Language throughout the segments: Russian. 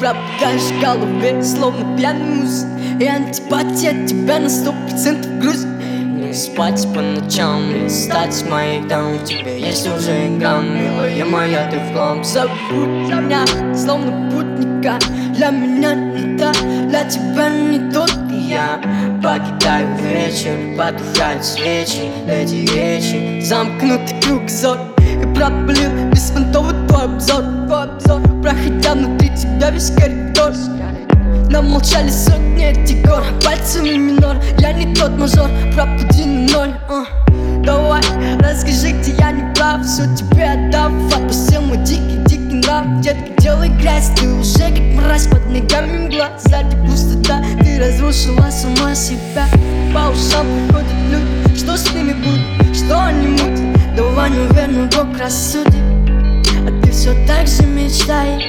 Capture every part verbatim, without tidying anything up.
пропадаешь в голове, словно пьяный муз. И антипатия тебя на сто процентов грузит. Не спать по ночам, не стать с моих дам. В тебе есть уже грамм, милая моя, ты в хлам. Забудь меня, словно путника. Для меня не та, для тебя не тот. Я покидаю вечер, потухают свечи. Эти речи замкнутый круг зор. И пропалил беспонтовый твой обзор, твой обзор. Проходя внутри тебя весь коридор. Нам молчали сотни этих гор, пальцами минор. Я не тот мажор, пропади на ноль. uh. Давай, расскажи, где я не прав. Все тебе отдав, отпустил мой дикий-дикий нрав. Детка, делай грязь, ты уже как мразь. Под ногами мгла, сзади пустота. Ты разрушила сама себя. По ушам приходят люди, что с ними будет, что они мутят. Давай, наверное, Бог рассудит. А ты все так же мечтай.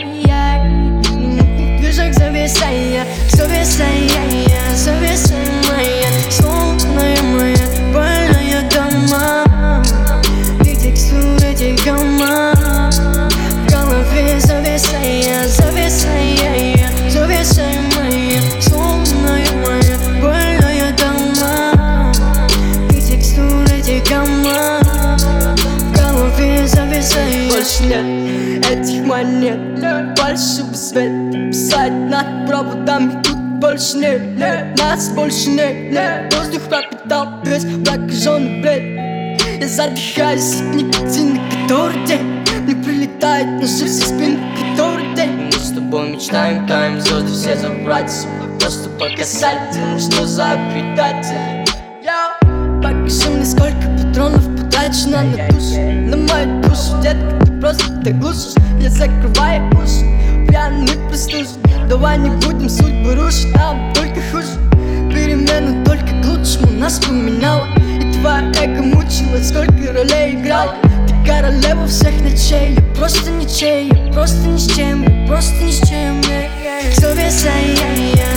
Движок завеса я, завеса я, завеса моя, солнечная моя, больная дома. И текстуры этих дома в голове завеса я, завеса я, завеса моя, солнечная моя, больная дома. И текстуры этих дома в голове завеса я. Больше нет этих монет, больше бы свет. Писать над проводами тут больше нет, нет. Нас больше нет, нет. Воздух пропитал весь прокаженный бред. Я задыхаюсь от никотина, который день не прилетает ножи со спины, который день. Мы с тобой мечтаем, таем звезды все забрать. Просто показательно, что за предатель. Покажи мне, сколько патронов потрачено на душу, на мою душу, детка, ты просто так глушишь. Я закрываю уши, пьяный простужен. Давай не будем судьбы рушить, нам только хуже. Перемены только к лучшему нас поменяла. И твоя эго мучила, сколько ролей играла. Ты королева всех ночей, я просто ничей. Я просто ни с чем, я просто ни с чем. Завеса я, я